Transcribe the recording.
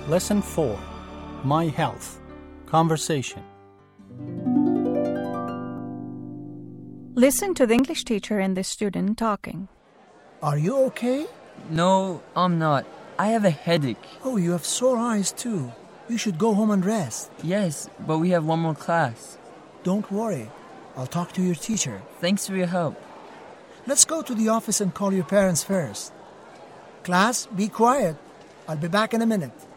Lesson 4. My Health. Conversation. Listen to the English teacher and the student talking. Are you okay? No, I'm not. I have a headache. Oh, you have sore eyes too. You should go home and rest. Yes, but we have one more class. Don't worry. I'll talk to your teacher. Thanks for your help. Let's go to the office and call your parents first. Class, be quiet. I'll be back in a minute.